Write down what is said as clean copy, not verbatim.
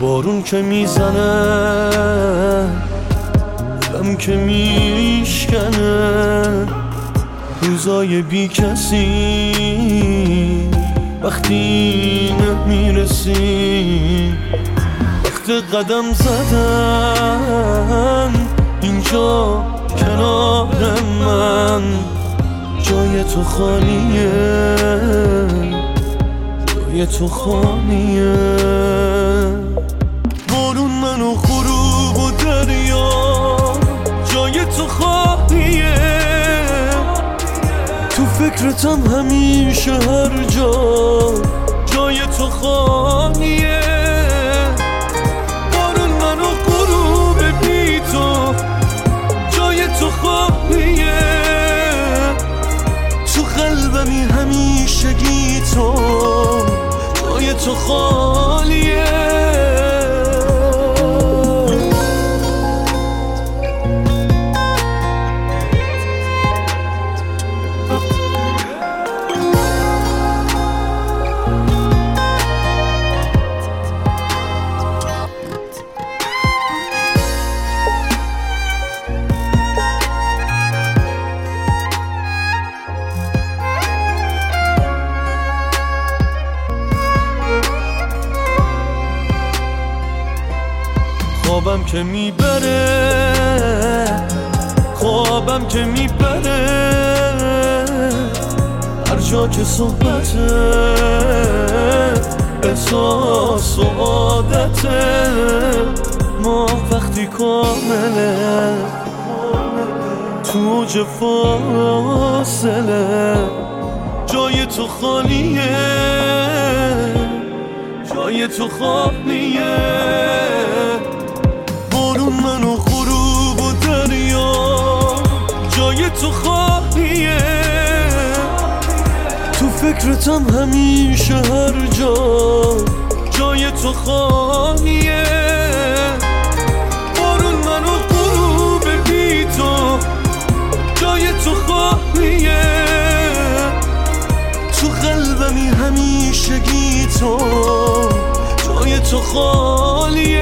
بارون که میزنه دلم که میشکنه، روزای بی کسی وقتی نمیرسی، وقت قدم زدن اینجا کنار من، جای تو خالیه، جای تو خالیه. بارون منو غروب و دریا، جای تو خالیه، تو فکرتم همیشه هر جا، جای تو خالیه. بارون منو غروب بی تو، جای تو خالیه، تو قلبمی همیشگی تو، جای تو خالیه. خوابم که میبره، خوابم که میبره، هر جا که صحبته، احساس و عادته، ما وقتی کامله، تو اوج فاصله، جای تو خالیه، جای تو خالیه. بارون منو غروب و دریا، جای تو خالیه، تو فکرتم همیشه هر جا، جای تو خالیه. بارون منو غروب بی تو، جای تو خالیه، تو قلبمی همیشگی تو، جای تو خالیه.